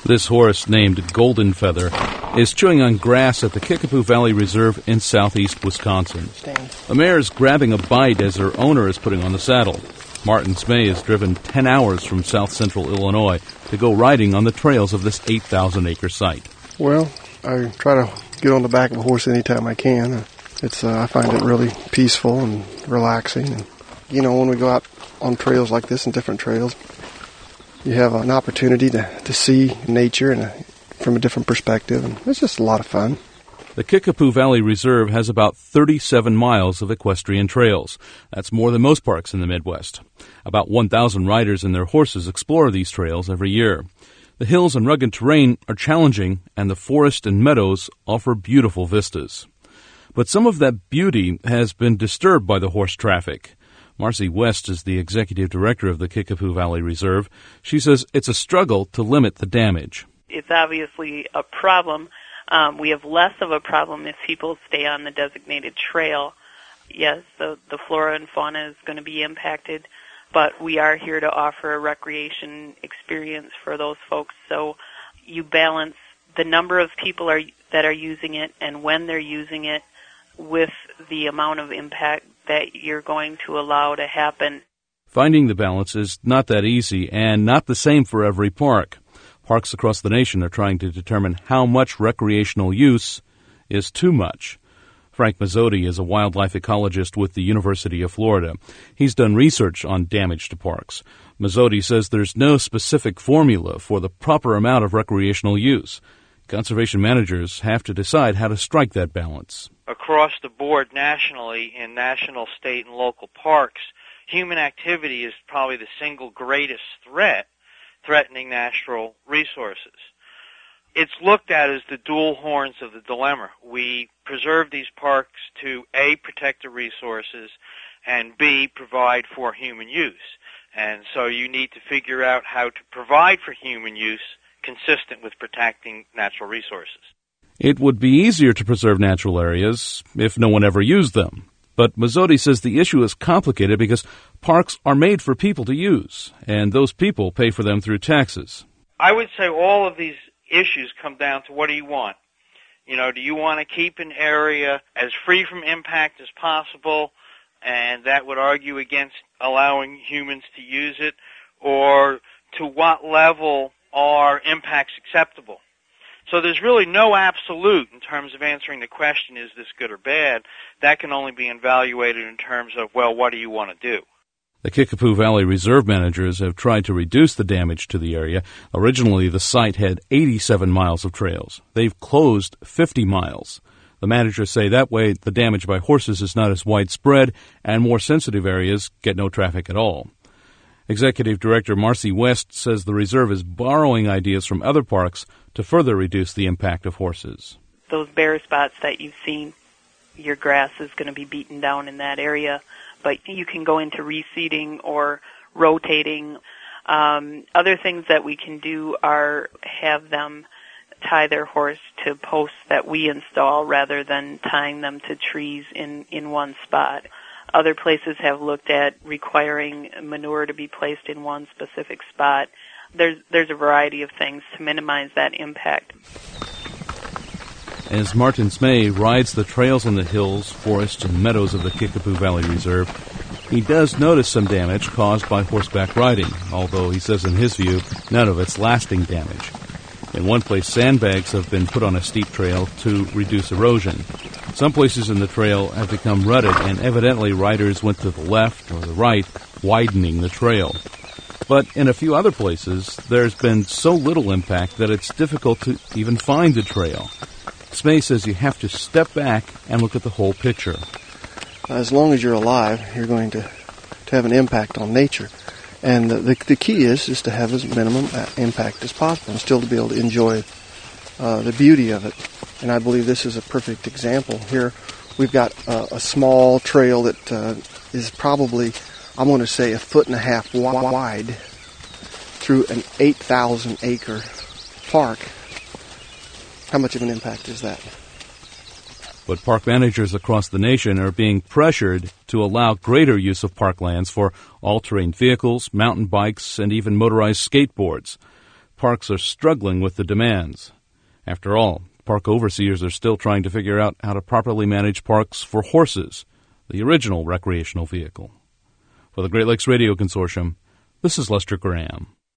This horse, named Golden Feather, is chewing on grass at the Kickapoo Valley Reserve in southeast Wisconsin. The mare is grabbing a bite as her owner is putting on the saddle. Martin Smay has driven 10 hours from south central Illinois to go riding on the trails of this 8,000-acre site. Well, I try to get on the back of a horse anytime I can. I find it really peaceful and relaxing. And, when we go out on trails like this and different trails, you have an opportunity to see nature from a different perspective, and it's just a lot of fun. The Kickapoo Valley Reserve has about 37 miles of equestrian trails. That's more than most parks in the Midwest. About 1,000 riders and their horses explore these trails every year. The hills and rugged terrain are challenging, and the forest and meadows offer beautiful vistas. But some of that beauty has been disturbed by the horse traffic. Marcy West is the executive director of the Kickapoo Valley Reserve. She says it's a struggle to limit the damage. It's obviously a problem. We have less of a problem if people stay on the designated trail. Yes, the flora and fauna is going to be impacted, but we are here to offer a recreation experience for those folks. So you balance the number of people that are using it and when they're using it with the amount of impact that you're going to allow to happen. Finding the balance is not that easy and not the same for every park. Parks across the nation are trying to determine how much recreational use is too much. Frank Mazzotti is a wildlife ecologist with the University of Florida. He's done research on damage to parks. Mazzotti says there's no specific formula for the proper amount of recreational use. Conservation managers have to decide how to strike that balance. Across the board nationally in national, state, and local parks, human activity is probably the single greatest threat threatening natural resources. It's looked at as the dual horns of the dilemma. We preserve these parks to A, protect the resources, and B, provide for human use. And so you need to figure out how to provide for human use consistent with protecting natural resources. It would be easier to preserve natural areas if no one ever used them. But Mazzotti says the issue is complicated because parks are made for people to use, and those people pay for them through taxes. I would say all of these issues come down to what do you want? Do you want to keep an area as free from impact as possible, and that would argue against allowing humans to use it, or to what level are impacts acceptable? So there's really no absolute in terms of answering the question, is this good or bad? That can only be evaluated in terms of, well, what do you want to do? The Kickapoo Valley Reserve managers have tried to reduce the damage to the area. Originally, the site had 87 miles of trails. They've closed 50 miles. The managers say that way the damage by horses is not as widespread, and more sensitive areas get no traffic at all. Executive Director Marcy West says the reserve is borrowing ideas from other parks to further reduce the impact of horses. Those bare spots that you've seen, your grass is going to be beaten down in that area, but you can go into reseeding or rotating. Other things that we can do are have them tie their horse to posts that we install rather than tying them to trees in one spot. Other places have looked at requiring manure to be placed in one specific spot. There's a variety of things to minimize that impact. As Martin Smay rides the trails in the hills, forests, and meadows of the Kickapoo Valley Reserve, he does notice some damage caused by horseback riding, although he says in his view, none of it's lasting damage. In one place, sandbags have been put on a steep trail to reduce erosion. Some places in the trail have become rutted, and evidently riders went to the left or the right, widening the trail. But in a few other places, there's been so little impact that it's difficult to even find the trail. Smay says you have to step back and look at the whole picture. As long as you're alive, you're going to have an impact on nature. And the key is to have as minimum impact as possible and still to be able to enjoy the beauty of it. And I believe this is a perfect example. Here we've got a small trail that is probably, I'm going to say, 1.5 feet wide through an 8,000-acre park. How much of an impact is that? But park managers across the nation are being pressured to allow greater use of parklands for all-terrain vehicles, mountain bikes, and even motorized skateboards. parks are struggling with the demands. After all, park overseers are still trying to figure out how to properly manage parks for horses, the original recreational vehicle. For the Great Lakes Radio Consortium, this is Lester Graham.